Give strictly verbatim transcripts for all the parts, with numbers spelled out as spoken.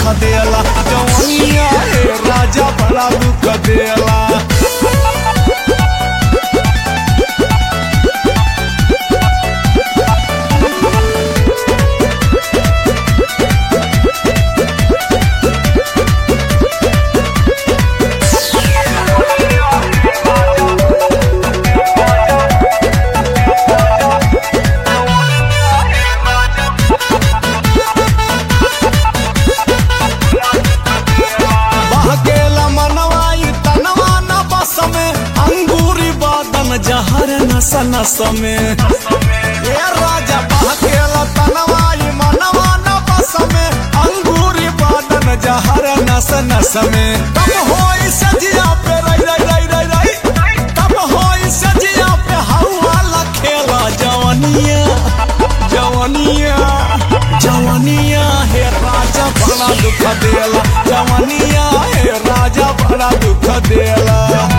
दुख देला जवानिया हे राजा बड़ा दुख देला। जहर नस नस में ये राजा बहकेला तनवाई मनवा न बस में अंगूरी बादन जहर नस नस में कब होई सजिया पे रई रई रई रई रई कब होई सजिया पे हवा लखेला जवानिया जवानिया जवानिया हे राजा बड़ा दुख देला जवानिया हे राजा बड़ा दुख देला।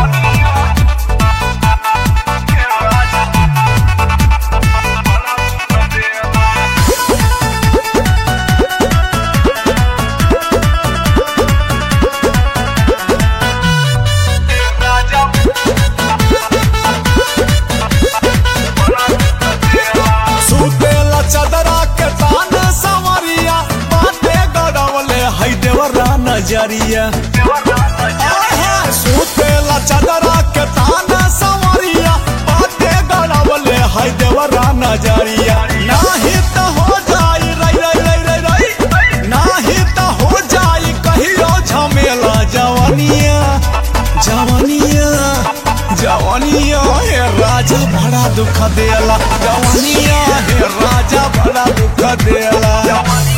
नजरिया सुतेला चदरा के ताना सवरिया बाते गड़बले है देवरा नजरिया नाही तो हो जाई रई रई रई रई रई नाही तो हो जाई कहियो झमेला जवानिया जवानिया जवानिया हे राजा बड़ा दुख देला जवानिया हे राजा बड़ा दुख देला।